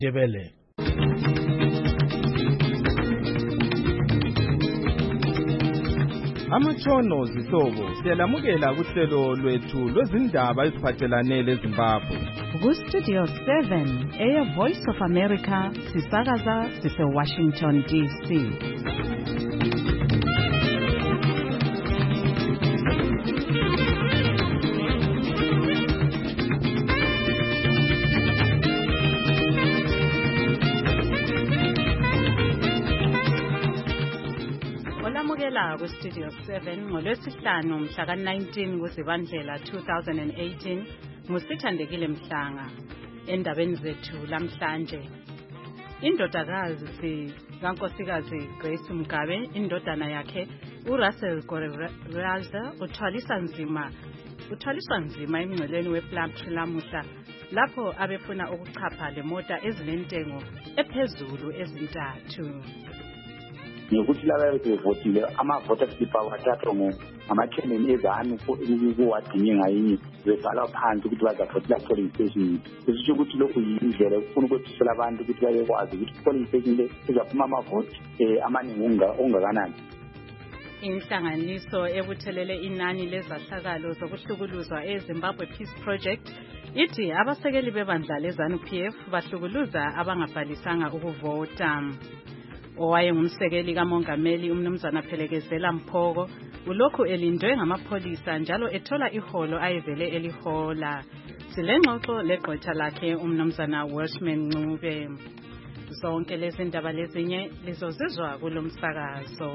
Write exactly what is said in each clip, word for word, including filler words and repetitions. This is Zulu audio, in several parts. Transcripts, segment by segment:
Jebele. Amatshono zihlobo siyalamukela kuhlelo lwethu lwezindaba eziphathelane leZimbabwe. Ku-Studio seven, Air Voice of America, sisakaza sise-Washington D C. Ku-Studio seven ngolwesihlanu mhla ka nineteen kuZibandlela two thousand eighteen ngusithandekile Mhlanga. Endabeni zethu lamhlanje, indodakazi kaNkosikazi Grace Mugabe, indodana yakhe uRussell Goreraza uthwalisa nzima uthwaliswa nzima emngceleni wePlumtree lamuhla lapho abefuna ukuchapha lemota ezilentengo ephezulu ezintathu. Ngokuthi laba bevotile amavota slip awathathwa ngamakhemeni ezanu kuwadinye ngayinye bebhala phansi ukuthi bazavotela polling station. Kusho ukuthi lokhu yindlela ufuna ukuthisela abantu ukuthi bayekwazi ukuthi polling station le izaphuma amavoti amaningi ongakanani. Inhlanganiso ebuthelele inani lezahlakalo zokuhlukuluzwa eZimbabwe Peace Project ithi abasekeli bebandla leZANU P F bahlukuluza abangabhalisanga ukuvota. Owayengumsekeli kamongameli umnumzana Phelekezela Mphoko ulokhu elindwe ngamapholisa njalo ethola iholo ayevele elihola. Silengxoxo legqwetha lakhe umnumzana Welshman Ncube. Zonke lezi ndaba lezinye lizozizwa kulomsakazo.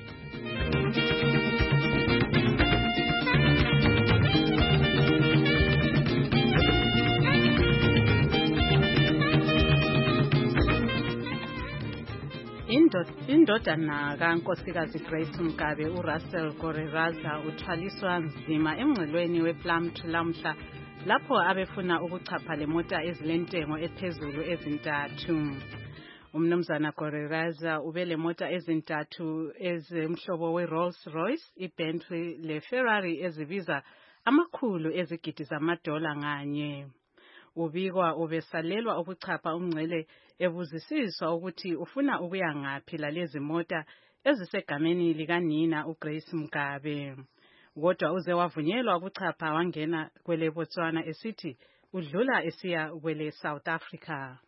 Indodana kaNkosikazi Grace Mugabe uRussell Goreraza uthwaliswa nzima emngcelweni wePlumtree lamhla lapho abefuna ukuchapha lemota ezilentengo ephezulu ezintathu. Umnumzana Goreraza ubele mota ezintathu ezemhlobo weRolls Royce, iBentley leFerrari ezibiza amakhulu ezigidi zamadola nganye. Ubikwa ubesalelwa ukuchapha umngcele ebuzisiswa ukuthi ufuna ukuya ngaphi lalezi mota ezisegameni likanina uGrace Mugabe. Kodwa uze wavunyelwa ukuchapha wangena kwele Botswana esithi udlula esiya kwele South Africa.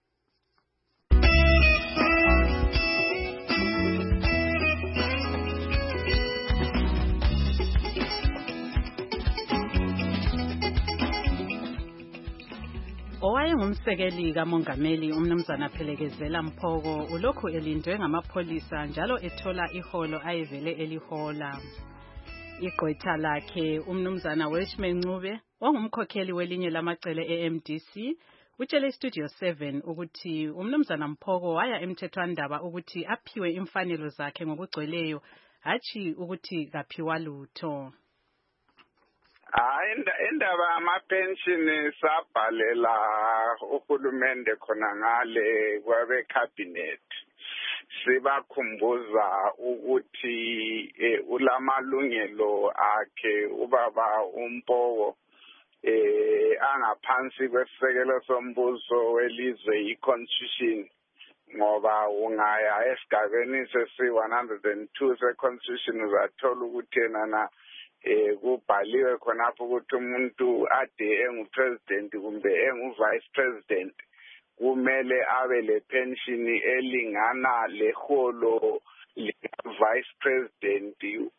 Owayengumsekeli kamongameli umnumzana Phelekezela Mphoko ulokhu elindwe ngamapholisa njalo ethola iholo ayevele elihola. Igqwetha lakhe umnumzana Welshman Ncube wangumkhokheli welinye lamacele e-M D C utshele Studio seven ukuthi umnumzana Mphoko waya emthethwandaba ukuthi aphiwe imfanelo zakhe ngokugcweleyo hathi ukuthi kaphiwa lutho. Hayi indaba ama-pension sabhalela uhulumende khona ngale kwabe cabinet sibakhumbuza ukuthi ulamalungelo akhe ubaba uMphoko eh angaphansi kwesisekelo sombuso welizwe i-constitution ngoba ungaya esigabeni sesi one hundred two se-constitution uzathola ukuthi yena eh kubhaliwe khonapho ukuthi umuntu ade engupresident kumbe engu-vice president kumele abe le pension elingana leholo le-vice president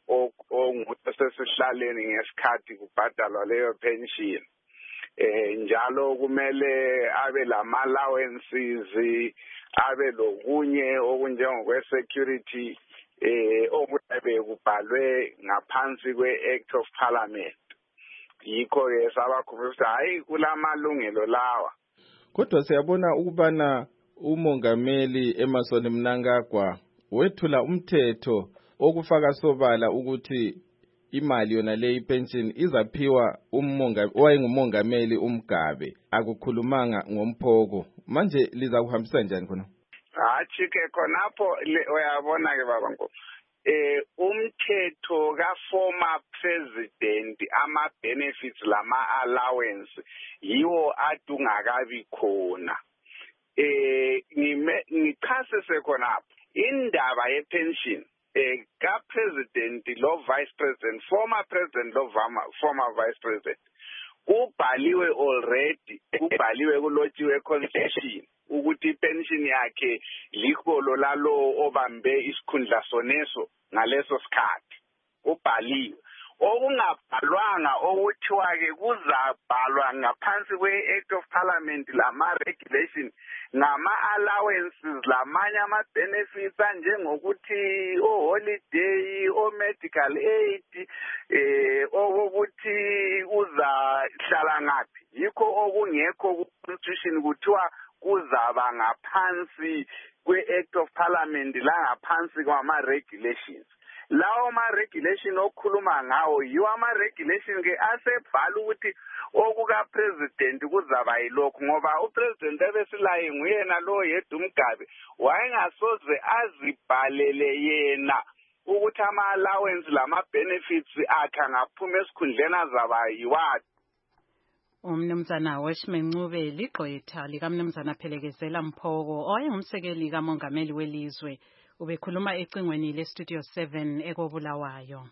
onguSesihlaleni ngesikhathi kubhadalwa leyo pension. Eh njalo kumele abe lama allowances abe lokunye okunjengokwe security eh okuyabe kubhalwe ngaphansi kwe-Act of Parliament. Yikho ke sabakhumbuza hayi kulamalungelo lawa. Kodwa siyabona ukubana umongameli Emmerson Mnangagwa wethula umthetho okufaka sobala ukuthi imali yona le pension izaphiwa ummongameli owayengumongameli uMgabe, akukhulumanga ngoMphoko. Manje liza kuhambisa njani khona? Hathi ke khonapho uyabona ke baba Nkosi, eh umthetho ka former president ama benefits lama allowance yiwo adungakabi khona. eh ngime ngichasise khonapho indaba yepension eh ka president lo vice president former president lo former vice president kubhaliwe already kubhaliwe kulotshiwe constitution ukuthi ipension yakhe liholo lalo obambe isikhundla soneso ngaleso sikhathi kubhaliwe okungabhalwanga okuthiwa ke kuzabhalwa ngaphansi kwe-Act of Parliament lama regulation ngama allowances lamanye ama benefits njengokuthi o holiday o medical aid eh okuthi uzahlala ngapi yikho okungekho ku constitution kuthiwa kuzaba ngaphansi kwe-Act of Parliament la ngaphansi kwama regulations. Lawo ma regulation okhuluma ngawo yiwo ama regulation ke asebhala ukuthi okuka president kuzaba yilokho ngoba u president ebesilaye nguyena lo yedwa umgabe wayengasoze azibhalele yena ukuthi ama allowance lama benefits akha ngaphuma esikhundleni azaba yiwathi. Umnumzana Weshmencube ligqwetha likamnumzana Phelekezela Mphoko owayengumsekeli kamongameli welizwe ubekhuluma ecingweni le Studio seven ekobulawayo.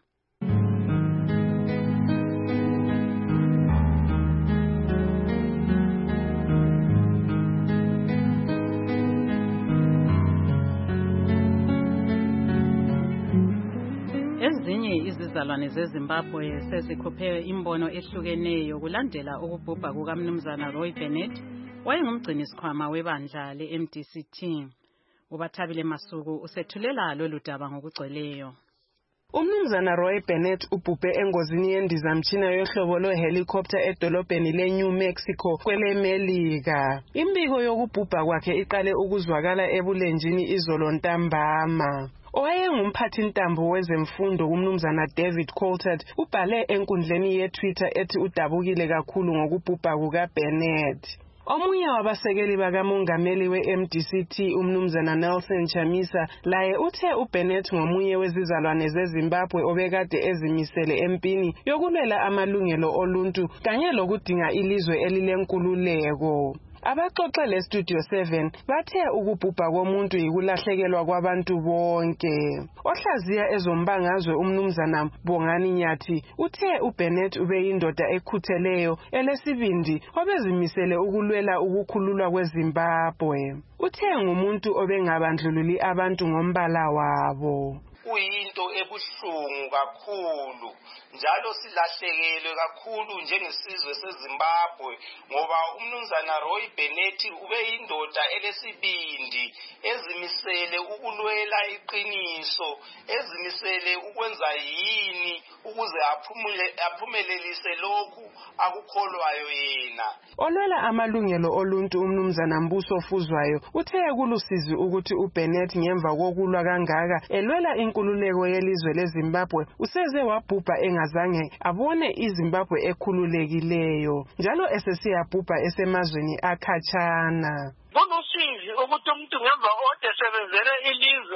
Ezinye izizalwane zeZimbabwe sezikhuphe imbono ehlukeneyo kulandela ukubhubha kukamnumzana Roy Bennett wayengumgcini sikhwama webandla le-M D C T. Ubathabile Masuku usethulela lolu daba ngokugcweleyo. Umnumzana Roy Bennett ubhubhe engozini yendizamtshina yohlobo lwehelicopter edolobheni le-New Mexico kwelemelika. Imbiko yokubhubha kwakhe iqale ukuzwakala ebulenjini izolo ntambama. Owayengumphathintambo wezemfundo kumnumzana David Coulthard ubhale enkundleni ye-Twitter ethi udabukile kakhulu ngokubhubha kukaBennett. Omunye wabasekeli bakamongameli we-M D C T umnumzana Nelson Chamisa laye uthe uBennett ngomunye wezizalwane zeZimbabwe obekade ezimisele empini yokulwela amalungelo oluntu kanye lokudinga ilizwe elilenkululeko. Abaxoxe le Studio seven bathe ukubhubha komuntu yikulahlekelwa kwabantu bonke. Ohlaziya ezombangazwe umnumzana Bongani Nyathi uthe uBennett ubeyindoda ekhutheleyo elesibindi obezimisele ukulwela ukukhululwa kweZimbabwe. Uthe ngumuntu obengabandlululi abantu ngombala wabo. Kuyinto ebuhlungu kakhulu njalo silahlekelwe kakhulu njengesizwe seZimbabwe ngoba umnumzana Roy Bennett ubeyindoda elesibindi ezimisele ukulwela iqiniso ezimisele ukwenza yini ukuze aphumule aphumelelise lokhu akukholwayo yena. Olwela amalungelo oluntu umnumzana Mbuso Fuzwayo uthe kulusizi ukuthi uBennett ngemva kokulwa kangaka elwela inkululeko yelizwe leZimbabwe useze wabhubha engazange abone iZimbabwe ekhululekileyo njalo esesiyabhubha esemazweni akhatshana. Kulusizi ukuthi umuntu ngemva ode sebenzele ilizwe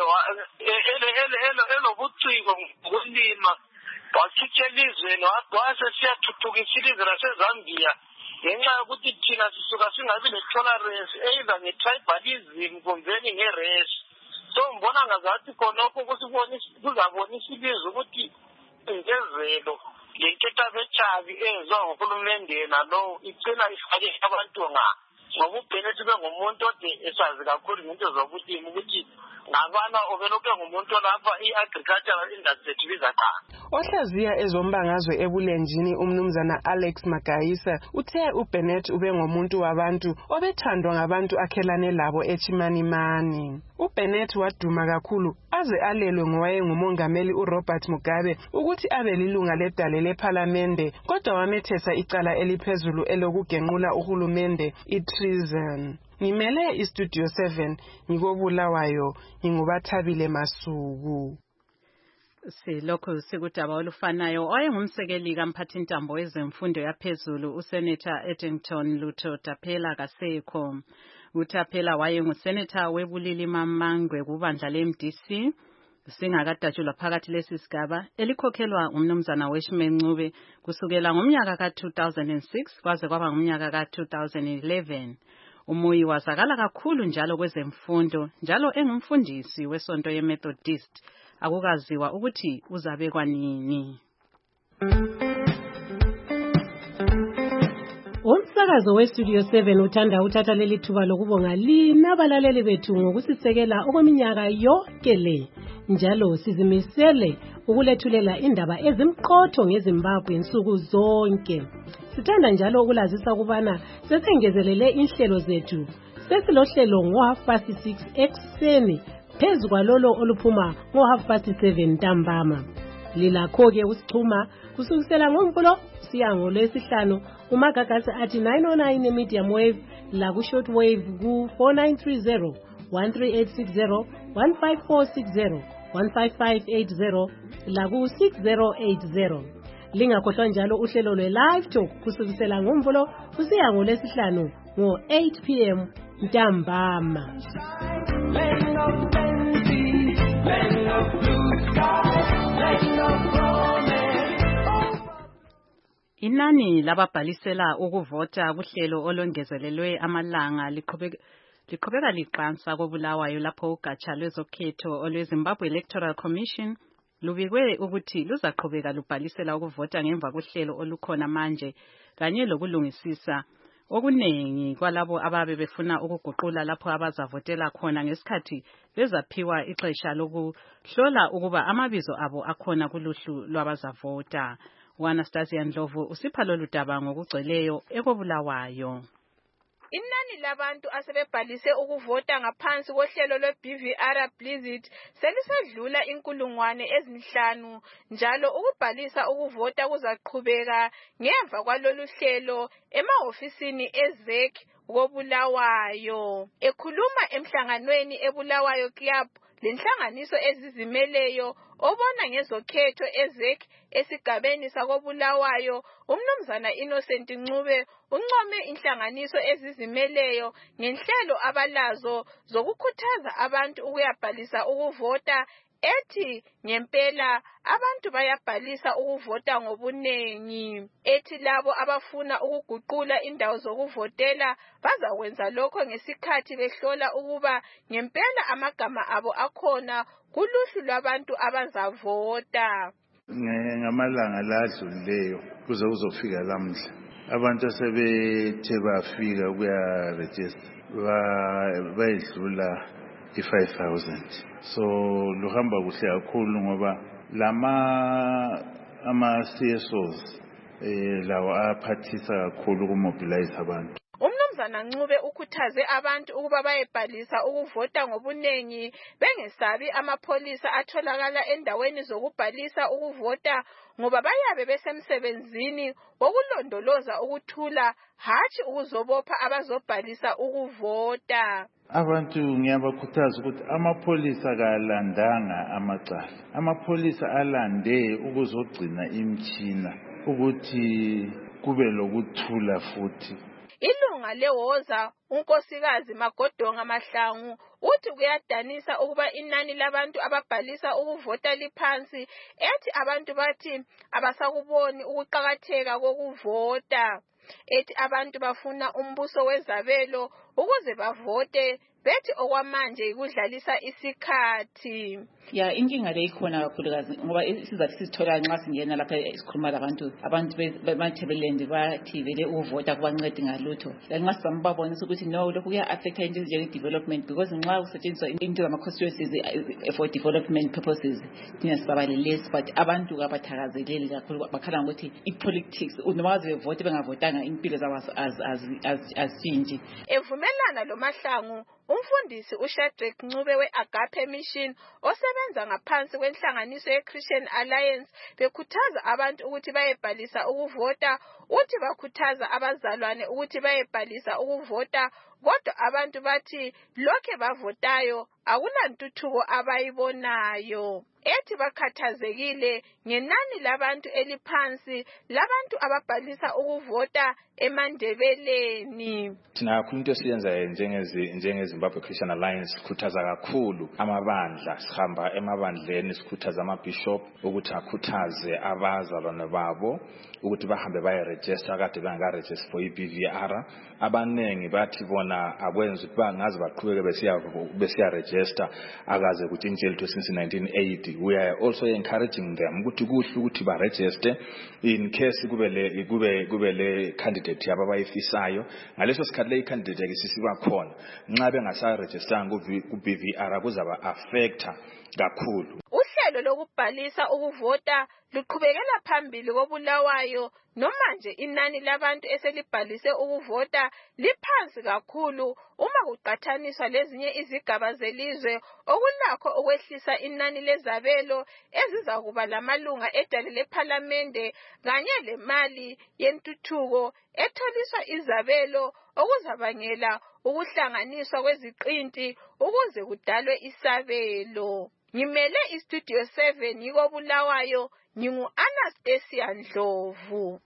elobuciko ngokulima wachiche elizweni wase siyathuthukisa ilizwe laseZambia ngenxa yokuthi thina sisuka singabi ne-tolerance either nge-tribalism kumbeni nge-race. So mbona ngazathi khonokho kuzabonisa ilizwe ukuthi ingezelo lentethabetshabi ezwa nguhulumende nalo icela ifake abantu nga ngoba uBennett bengumuntu ode esazi kakhulu ngento zokulima ukuthi ngabana obelokhe ngumuntu lapha i-agricultural industry bizaqala. Ohlaziya ezombangazwe ebulenjini umnumzana Alex Magayisa uthe uBennett ube ngomuntu wabantu obethandwa ngabantu akhelane labo eChimanimani. uBennett waduma kakhulu aze alelwe ngowayengumongameli uRobert Mugabe ukuthi abe lilunga ledale lePhalamende kodwa wamethesa icala eliphezulu elokugenqula uhulumende i-treason. Ngimele iStudio seven ngikobulawayo ngingubathabile Masuku. Silokho sikudaba olufanayo owayengumsekeli kamphathintambo wezemfundo yaphezulu uSenator Eddington Lutho Taphela kasekho. uTaphela wayengusenator webulili Mamangwe kubandla le-M D C singakadatshulwa phakathi lesi sigaba elikhokhelwa umnumzana Weshmencube kusukela ngomnyaka ka two thousand six kwaze kwaba ngomnyaka ka two thousand eleven. Umuyi wazakala kakhulu njalo kwezemfundo, njalo engumfundisi wesonto ye-Methodist. Akukaziwa ukuthi uzabekwa nini. Umsakazo we-Studio seven uthanda uthatha leli thuba lokubonga lina abalaleli bethu ngokusisekela okweminyaka yonke le. Njalo sizimisele ukulethulela indaba ezimqotho ngeZimbabwe insuku zonke. Sithanda njalo ukulazisa ukubana sesengezelele inhlelo zethu. Sesilohlelo ngo half past six ekuseni phezu kwalolo oluphuma ngo half past seven ntambama. Lilakho-ke usixhuma kusukisela ngoMvulo siya ngoLwesihlanu umagagasi athi nine oh nine medium wave la ku short wave ku four nine three zero, one three eight six zero, one five four six zero, one five five eight zero la ku six zero eight zero. Lingakhohlwa njalo uhlelo lwe live talk kusukisela ngoMvulo kusiya ngoLwesihlanu ngo eight p m ntambama. Inani lababhalisela ukuvota kuhlelo olongezelelwe amalanga liqhubeka liqhubeka liqansa koBulawayo lapho ugatsha lwezokhetho olweZimbabwe Electoral Commission lubikwe ukuthi luzaqhubeka lubhalisela ukuvota ngemva kohlelo olukhona manje kanye lokulungisisa okunengi kwalabo ababe befuna ukuguqula lapho abazavotela khona ngesikhathi bezaphiwa ixesha lokuhlola ukuba amabizo abo akhona kuluhlu lwabazavota. Anastasia Ndlovu usipha lolu daba ngokugcweleyo ekoBulawayo. Inani labantu asebebhalise ukuvota ngaphansi kohlelo lwe-B V R Blizzard selisedlula inkulungwane ezinhlanu, njalo ukubhalisa ukuvota kuzaqhubeka ngemva kwalolu hlelo emahofisini eZ E C koBulawayo. Ekhuluma emhlanganweni eBulawayo Club, lenhlanganiso ezizimeleyo obona ngezokhetho eZ E C esigabeni sakoBulawayo, umnumzana Innocent Ncube uncome inhlanganiso ezizimeleyo ngenhlelo abalazo zokukhuthaza abantu ukuyabhalisa ukuvota, ethi ngempela abantu bayabhalisa ukuvota ngobunengi. Ethi labo abafuna ukuguqula indawo zokuvotela bazakwenza lokho ngesikhathi behlola ukuba ngempela amagama abo akhona kuluhlu lwabantu abazavota. Ngamalanga ladlulileyo kuze kuzofika lamhla abantu asebethe bafika kuya register bayedlula i-five thousand. So luhamba kuhle kakhulu ngoba lama ama-C S Os eh lawo aphathisa kakhulu ukumobilize abantu. Umnumzana Ncube ukhuthaze abantu ukuba bayebhalisa ukuvota ngobunengi bengesabi amapholisa atholakala endaweni zokubhalisa ukuvota ngoba bayabe besemsebenzini wokulondoloza ukuthula, hatshi ukuzobopha abazobhalisa ukuvota. Abantu ngiyabakhuthaza ukuthi amapholisa kalandanga amacala. Amapholisa alande ukuzogcina imtshina ukuthi kube lokuthula futhi. Ilunga lewoza unkosikazi Magodonga Mahlangu uthi kuyadanisa ukuba inani labantu ababhalisa ukuvota liphansi, ethi abantu bathi abasakuboni ukuqhakatheka kokuvota. Ethi abantu bafuna umbuso wezabelo ukuze bavote, bethi okwamanje ikudlalisa isikhathi. Ya inkinga le ikhona kakhulukazi ngoba isizathi sisithola nxa singena lapha isikhuluma labantu abantu bemathebelendi bathi vele uvota kubancedi ngalutho. Nxa sizambabonisa ukuthi no lokhu kuya affect into njenge development because nxa kusetshenziswa into zama constituencies for development purposes thina sibabalelesi, but abantu abathakazeleli kakhulu bakhala ngokuthi i-politics noma bazovote bengavotanga impilo zabo azitshintshi. Evumelana lo Mahlangu umfundisi uShadrack Ncube we-Agape Mission osebenza ngaphansi kwenhlanganiso ye-Christian Alliance bekhuthaza abantu ukuthi bayebhalisa ukuvota, uthi bakhuthaza abazalwane ukuthi bayebhalisa ukuvota, kodwa abantu bathi lokhe bavotayo akulantuthuko abayibonayo. Ethi bakhathazekile ngenani labantu eliphansi labantu ababhalisa ukuvota eMandebeleni. Thina kakhulu into esiyenzayo njengezi njengeZimbabwe Christian Alliance sikhuthaza kakhulu amabandla, sihamba emabandleni sikhuthaza amabishop ukuthi akhuthaze abazalwane babo ukuthi bahambe bayeregister kade bangaregister for i-B V R. Abanengi bathi bona akwenza ukuthi bangaze baqhubeke besiya besiya register akaze kutshintshele since nineteen eighty. We are also encouraging them ukuthi kuhle ukuthi ba register in case kube le kube kube le candidate yababayifisayo. Ngaleso sikhathi le candidate ke sisiba khona nxa bengasa register ku B V R kuzaba affecta kakhulu. Uhlelo lokubhalisa ukuvota luqhubekela phambili koBulawayo nomanje inani labantu eselibhalise ukuvota liphansi kakhulu uma kuqhathaniswa lezinye izigaba zelizwe okulakho ukwehlisa inani lezabelo ezizakuba lamalunga edale lePhalamende kanye lemali yentuthuko etholiswa izabelo okuzabangela ukuhlanganiswa kweziqinti ukuze kudalwe isabelo. Ngimele iStudio seven yiko Bulawayo, ngingu Anastasia Ndlovu.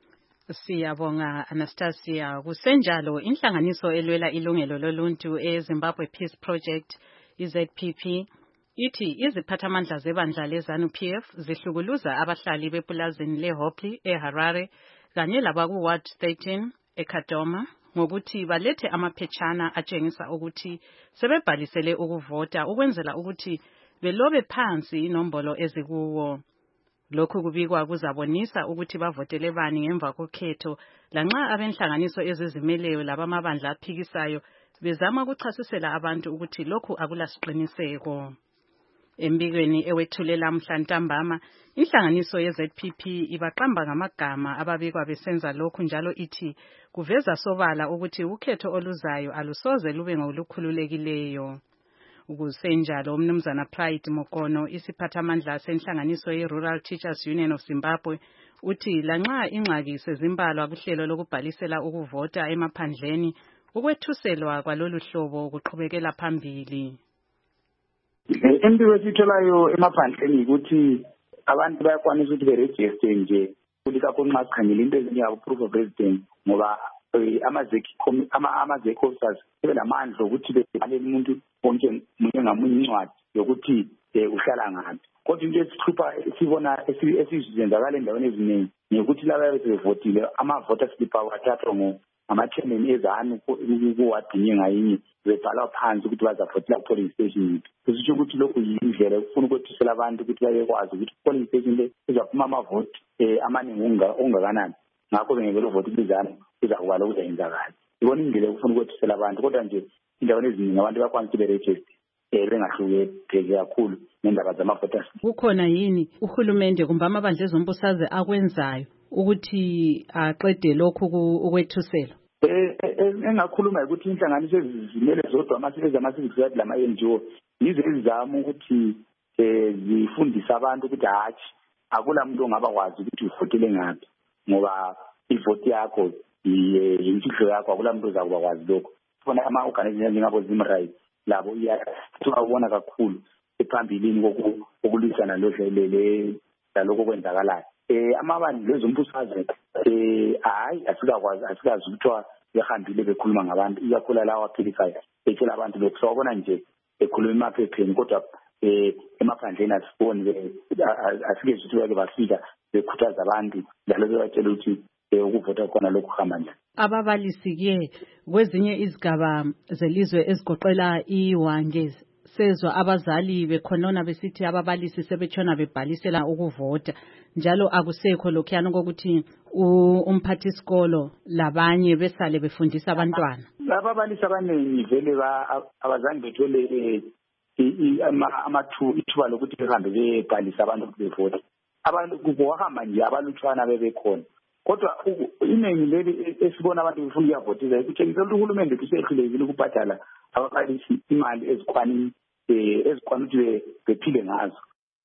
Siyabonga Anastasia. Kusenjalo inhlanganiso elwela ilungelo loluntu eZimbabwe Peace Project i Z P P ithi iziphathamandla zebandla leZANU P F zihlukuluza abahlali bepulazini leHopley eHarare kanye labaku Ward thirteen eKadoma ngokuthi balethe amaphetshana atshengisa ukuthi sebebhalisele ukuvota ukwenzela ukuthi belobe phansi inombolo ezikuwo. Lokhu kubikwa kuzabonisa ukuthi bavotele bani ngemva kokhetho lanxa abenhlanganiso ezizimeleyo labamabandla aphikisayo bezama ukuchasisela abantu ukuthi lokhu akulasiqiniseko. Embikweni ewethulela mhlantambama inhlanganiso ye Z P P ibaqamba ngamagama ababikwa besenza lokhu njalo ithi kuveza sobala ukuthi ukhetho oluzayo alusoze lube ngolukhululekileyo. Ukusenjalo umnumzana Pride Mokono isiphathamandla senhlanganiso ye-Rural Teachers Union of Zimbabwe uthi lanxa ingxaki sezimbalwa kuhlelo lokubhalisela ukuvota emaphandleni ukwethuselwa kwalolu hlobo kuqhubekela phambili. Into esitholayo emaphandleni ukuthi abantu bayakwanisa ukuthi beregister nje ukuthi kakhulu masikhangela into ezinyaka proof of residence ngoba amazeki ama amazeki officers sebelamandla ukuthi bebhalele umuntu wonke munye ngamunye incwadi yokuthi uhlala ngaphi. Kodwa into esihlupha sibona esizenzakala endaweni eziningi ukuthi laba besevotile ama-voter slip awathathwa ngo ama-chairman eZANU kuwadinye ngayinye bebhala phansi ukuthi bazavotela polling station. Kusho ukuthi lokhu yindlela ukufuna ukwethisela abantu ukuthi bayekwazi ukuthi polling station le izaphuma amavoti amaningi ongakanani. Ngakho bengekelo vote kwizana izakuba lokho kuzenzakala. Ibona indlela ukufuna ukwethisela abantu kodwa nje indaweni eziningi abantu bakwanisa ukuregister eh bengahluke pheke kakhulu nendaba zama-voters. Kukhona yini uhulumende kumbe amabandla ezombusazwe akwenzayo ukuthi aqede lokhu ukwethusela? Eh engakhuluma ukuthi inhlanganiso ezizimele zodwa amasebenzi ama-civic society lama-N G O yizo ezizama ukuthi eh zifundisa abantu ukuthi hatshi akula muntu ongabakwazi ukuthi uvotele ngaphi ngoba ivoti yakho yimfihlo yakho akula muntu ozakuba kwazi lokho. Khona ama-organization njengabo Zimrai labo iyabona kakhulu ephambilini kokulwisana lodlelele laloko kwenzakalayo. Eh amabandla lezombusazwe eh hayi asikakwazi asikazi ukuthiwa behambile bekhuluma ngabantu iyakhula lawa aphilisayo etshela abantu lokhu sawubona nje ekhuluma emaphepheni kodwa eh emaphandleni asiboni asike ukuthi bafika bekhuthaza abantu njalo bebatshela ukuthi ukuvota khona lokhu hamba njani. Ababalisi ke kwezinye izigaba zelizwe ezigoqela iWange sezwa abazali bekhonona besithi ababalisi sebetshona bebhalisela ukuvota njalo akusekho lokhuyana kokuthi umphathisikolo labanye besale befundisa abantwana. Ababalisi abaningi vele abazange bethole amathu ithuba lokuthi behambe bebhalisa abantu bevota. Abantu kuhamba nje abalutshwana bebekhona. Kodwa iningi leli esibona abantu befuna ukuyavotisa ukutshengisa ukuthi uhulumende usehlulekile ukubhadala ababalisi imali ezikwani ezikwana ukuthi bephile ngazo.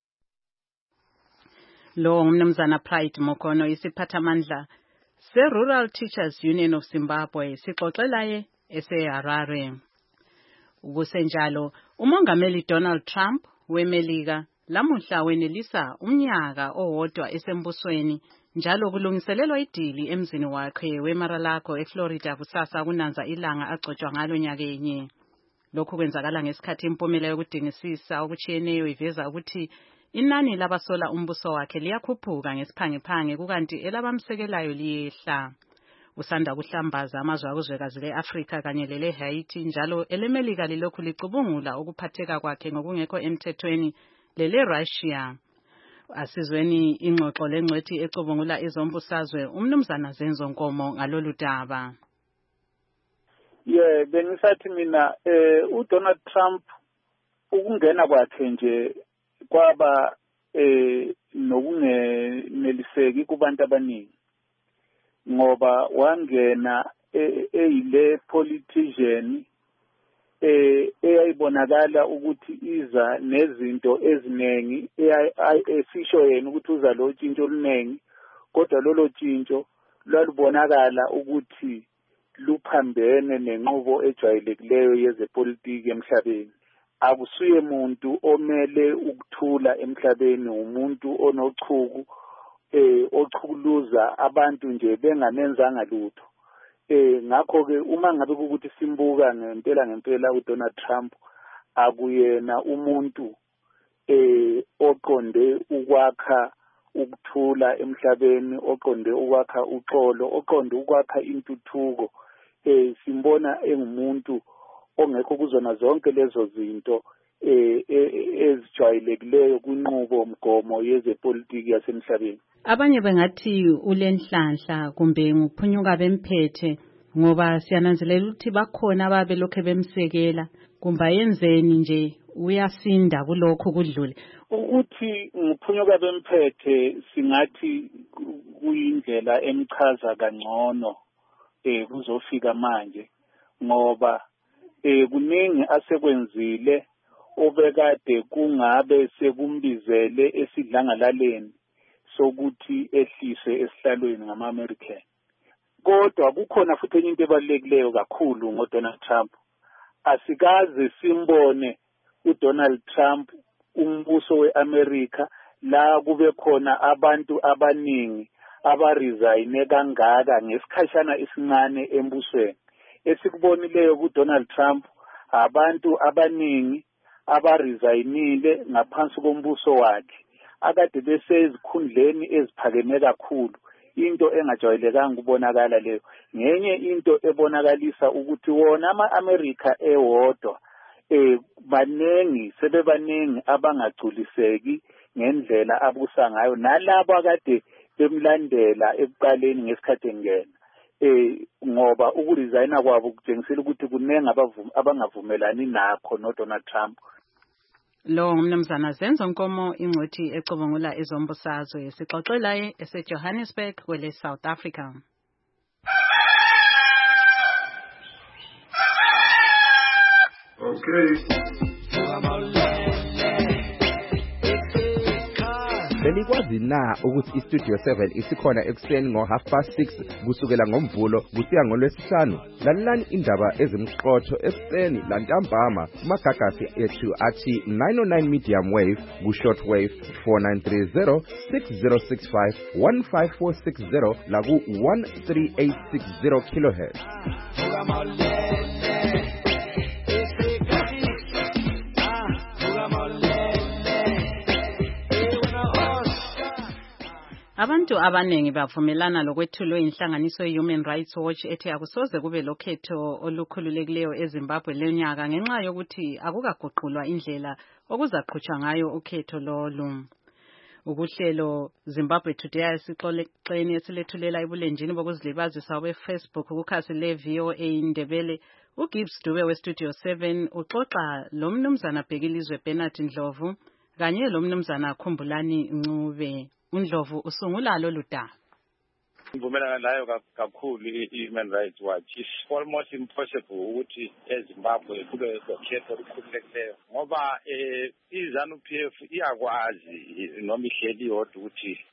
Lo ngumnumzana Pride Mokono isiphathamandla se-Rural Teachers Union of Zimbabwe sixoxela ye eseHarare. Kusenjalo, uMongameli Donald Trump weMelika lamuhla wenelisa umnyaka owodwa esembusweni njalo kulungiselelwa idili emzini wakhe weMar-a-Lago eFlorida kusasa kunanza ilanga agcotshwa ngalo nyakenye. Lokhu kwenzakala ngesikhathi impumela yokudingisisa okutshiyeneyo iveza ukuthi inani labasola umbuso wakhe liyakhuphuka ngesiphangephange kukanti elabamsekelayo liyehla. Usanda kuhlambaza amazwe akuzwekazi le-Afrika kanye lele-Haiti njalo elemelika lilokhu licubungula ukuphatheka kwakhe ngokungekho emthethweni lele-Russia. Asizweni ingxoxo lengcwethi ecubungula ezombusazwe umnumzana Zenzo Nkomo ngalolu daba. Yeah, bengisathi mina eh uDonald Trump ukungena kwakhe nje kwaba eh nokungeneliseki kubantu abaningi ngoba wangena eyile politician eh eyayibonakala ukuthi iza nezinto eziningi esisho yena ukuthi uza lo tshintsho oluningi kodwa lolo tshintsho lwalubonakala ukuthi luphambene nenqubo ejwayelekileyo yezepolitiki emhlabeni. Akusuye umuntu omele ukuthula emhlabeni, umuntu onochuku eh ochukuluza abantu nje benganenzanga lutho. Eh ngakho ke uma ngabe ukuthi simbuka ngempela ngempela uDonald Trump akuyena umuntu eh oqonde ukwakha ukuthula emhlabeni, oqonde ukwakha uxolo, oqonde ukwakha intuthuko. Eh simbona engumuntu ongekho kuzona zonke lezo zinto eh ezijwayelekileyo kwinqubo mgomo yezepolitiki yasemhlabeni. Abanye bengathi ulenhlanhla kumbe nguphunyuka bemphethe ngoba siyananzelela ukuthi bakhona ababelokhe bemsekela kumba yenzeni nje uyasinda kulokho kudlule. Ukuthi nguphunyuka bemphethe singathi kuyindlela emchaza kangcono eh kuzofika manje ngoba eh kuningi asekwenzile obekade kungabe sekumbizele esidlangalaleni sokuthi ehlise esihlalweni ngama-American. Kodwa kukhona futhi enye into ebalulekileyo kakhulu ngoDonald Trump. Asikaze simbone uDonald Trump umbuso weAmerica la kube khona abantu abaningi abaresign kangaka ngesikhashana esincane embusweni. Esikubonileyo kuDonald Trump abantu abaningi abaresignile ngaphansi kombuso wakhe akade besezikhundleni eziphakeme kakhulu, into engajwayelekanga kubonakala leyo. Ngenye into ebonakalisa ukuthi wona ama-America ewodwa eh banengi sebebaningi abangagculiseki ngendlela abusa ngayo nalabo akade bemlandela ekuqaleni ngesikhathi engena eh ngoba ukuresigna kwabo kujengisela ukuthi kunengi abangavumelani nakho noDonald Trump. Lo ngumnumzana Zenzo Nkomo ingcwethi ecubungula ezombusazwe sixoxela eseJohannesburg kwele South Africa. Okay. Belikwazi na ukuthi iStudio seven isikhona ekseni ngo half past six kusukela ngomvulo kusiya ngolwesihlanu? Lalelani indaba ezimqotho ekseni lantambama kumagagasi ethu athi nine oh nine medium wave ku short wave four nine three zero six zero six five one five four six zero la ku one three eight six zero kilohertz. Abantu abanengi bavumelana lokwethulwe inhlanganiso ye-Human Rights Watch ethi akusoze kube lokhetho olukhululekileyo eZimbabwe lenyaka ngenxa yokuthi akukaguqulwa indlela okuzaqhutshwa ngayo ukhetho lolu. Ukuhlelo Zimbabwe Today esixoxeni esilethulela ebulenjini bokuzilibazisa we-Facebook kukhasi le-V O A Ndebele uGibbs Dube we-Studio seven uxoxa lo mnumzana Bhekilizwe Bernard Ndlovu kanye lo mnumzana Khumbulani Ncube. uNdlovu usungula lolu daba. Ngivumelana nayo kakhulu i-Human Rights Watch. It's almost impossible ukuthi eZimbabwe kube lokhetho olukhululekileyo ngoba eh iZANU-P F iyakwazi noma ihleli yodwa ukuthi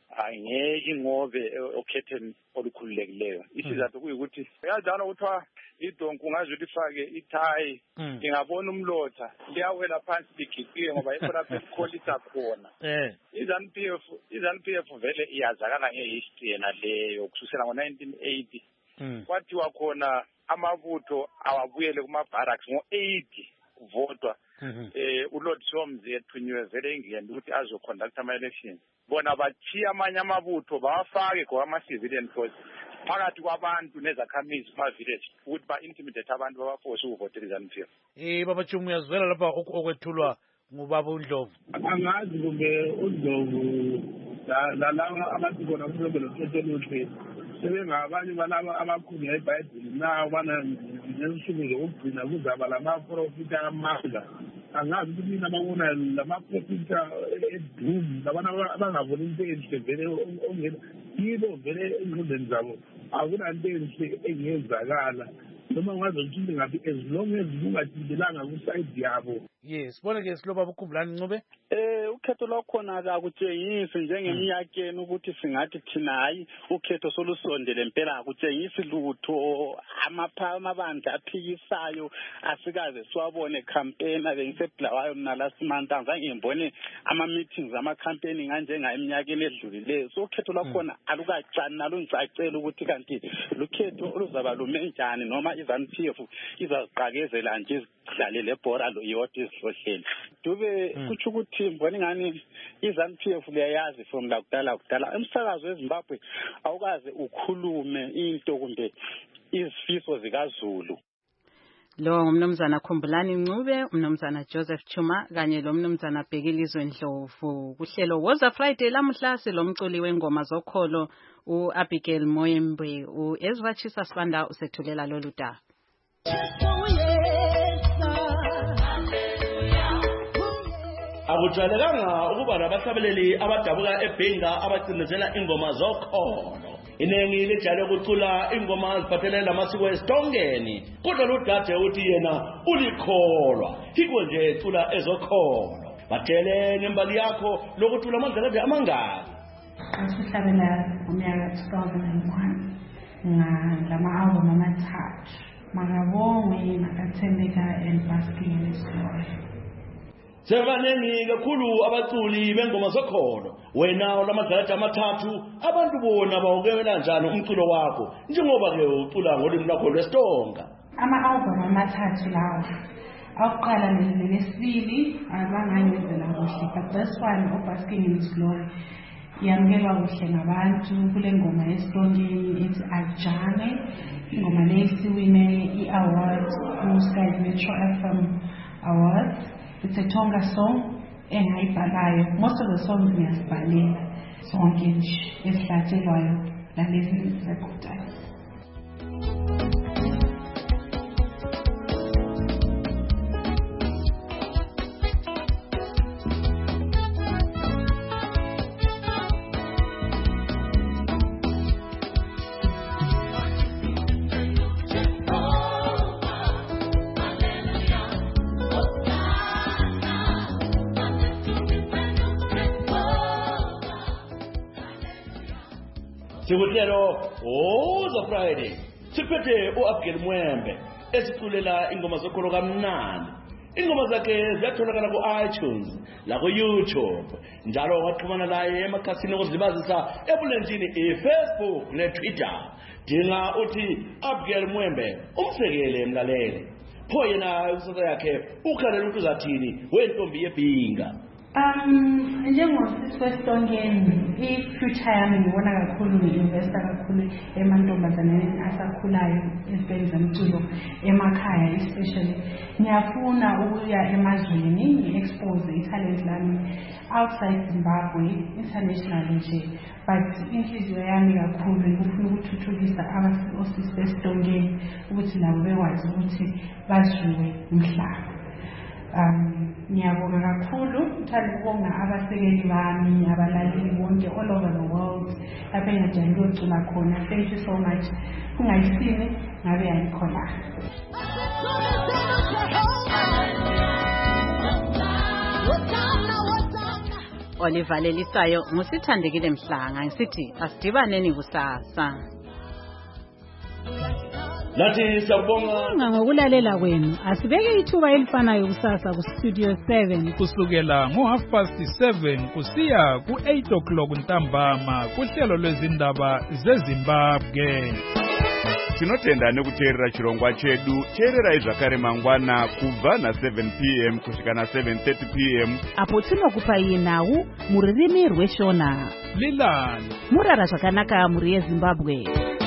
angeke ngobe okhetheni olukhululekileyo isizathu kuyikuthi uyajana ukuthiwa idonku ungaze ulifake ithayi ingabona umlotha liyawela phansi ligiqiwe ngoba yikho lapho elikholisa khona i-ZANU P F i-ZANU P F vele iyazakala ngehistory yena leyo kusukela ngo-nineteen eighty kwathiwa khona amabutho awabuyele kuma-barracks ngo-eighty kuvotwa eh uLord Somzi ethunywe vele engiyenda ukuthi azoconduct ama-elections bona bathiya amanye amabutho bawafake ngama-civilian force phakathi kwabantu nezakhamizi kuma-village ukuthi ba-intimidate abantu babaforce ukuvotela i-ZANU P F. Eh baba Chuma uyazwela lapha okwethulwa ngubaba uNdlovu. Angazi kumbe uNdlovu la la abantu bona kuzobe lokhetho oluhle sebengabanye balaba abakhulu eBhayibheli nawo bana ngezinsuku zokugcina kuzaba lama-profita amandla angazi ukuthi mina babona lama-profita edum labantu abangaboni into enhle vele ongena yibo vele engqondweni zabo akunanto enhle engenzakala noma ungazi ukuthi ngaphi as long as kungathintelanga kusayidi yabo. Yes bona ke siloba ukukhumbulani Ncube eh ukhetho lwakhona akutshengisi njengeminyakeni ukuthi singathi thina hayi ukhetho solusondele impela akutshengisi lutho amabandla aphikisayo asikaze siwabone campaign bengisebhlawayo mina last month angizange ngibone ama meetings ama campaigning kanjenga eminyakeni edlulileyo so ukhetho lwakhona alukacani nalungicacela ukuthi kanti lukhetho oluzaba lume njani noma i-ZANU P F izaziqakezela nje izidlalele lebhora lo yodwa izihlohlele dube kuthi ukuthi mbona ngani i-ZANU P F liyayazi from la kudala kudala emsakazo weZimbabwe awukaze ukhulume into kumbe izifiso zikaZulu. Lo ngumnumzana Khumbulani Ncube, umnumzana Joseph Chuma kanye lo mnumzana Bhekilizwe Ndlovu. Kuhlelo Woza Friday lamuhla silomculi wengoma zokholo uAbigail Moyembe uEzvachisa Sibanda usethulela lolu daba. Akujwayelekanga ukuba nabahlabeleli abadabuka eBhenga abacinezela ingoma zokholo. Inengi lijale ukucula ingoma ziphathelene namasiko esitongeni kodwa lo dade uthi yena ulikholwa hikwe nje ecula ezokholo. Bathele ngembali yakho lokucula amadlakazi amangaki. Asihlabela unyaka two thousand one ngama album amathathu makabongwe nakathembeka and basking in his glory. Sevanengi kakhulu abaculi bengoma zokholo wena olamadlakazi amathathu abantu bona bawukela njani umculo wakho njengoba ke ucula ngolimi lakho lwesitonga. Ama album amathathu lawo awuqala nelesibili abangayenzela kuhle but this one basking in his glory yamkelwa kuhle ngabantu kule ngoma yesitongeni ethi Ajane ingoma lesiwine i-award ku-Sky Metro F M Awards. It's a Tonga song engayibhalayo. Most of the songs ngiyazibhalela sonke nje esihlatshelwayo lalezi zekhuthayo. Sikuhlelo Woza Friday siphethe uAbigail Moyembe esiculela ingoma zokholo kamnandi. Ingoma zakhe ziyatholakala ku-iTunes la ku-YouTube njalo waxhumana naye emakhasini okuzilibazisa ebulenjini iFacebook neTwitter. Dinga uthi Abigail Moyembe umsekele emlaleli. Pho yena usasa yakhe ukhalela ukuthi uzathini wentombi yeBhinga. Um njengosisi wesitongeni i-future yami ngibona kakhulu ngi-investa kakhulu emantombazaneni asakhulayo ezibheni zomculo emakhaya especially ngiyafuna ukuya emazweni ngi-expose i-talent lami outside Zimbabwe internationally nje but inhliziyo yami kakhulu ngifuna ukuthuthukisa osisi besitongeni ukuthi nabo bekwazi ukuthi baziwe umhlaba. Um ngiyabonga kakhulu ngithanda ukubonga abasekeli bami abalaleli bonke all over the world lapha engijayele ukucula khona. Thank you so much. Kungayisini ngabe yayikhona. olivalelisayo ngusithandekile Mhlanga ngisithi asidibaneni kusasa. Lathi siyabonga ngokulalela kwenu. Asibeke ithuba elifanayo kusasa ku Studio seven kusukela ngo half past seven kusiya ku eight o'clock ntambama kuhlelo lwezindaba zeZimbabwe. Tinotenda nekuteerera chirongwa chedu. Teererai zvakare mangwana kubva na seven p m kusvika na seven thirty p m apo tinokupai nhau muririmi rweshona. Lilani murara zvakanaka muri yeZimbabwe.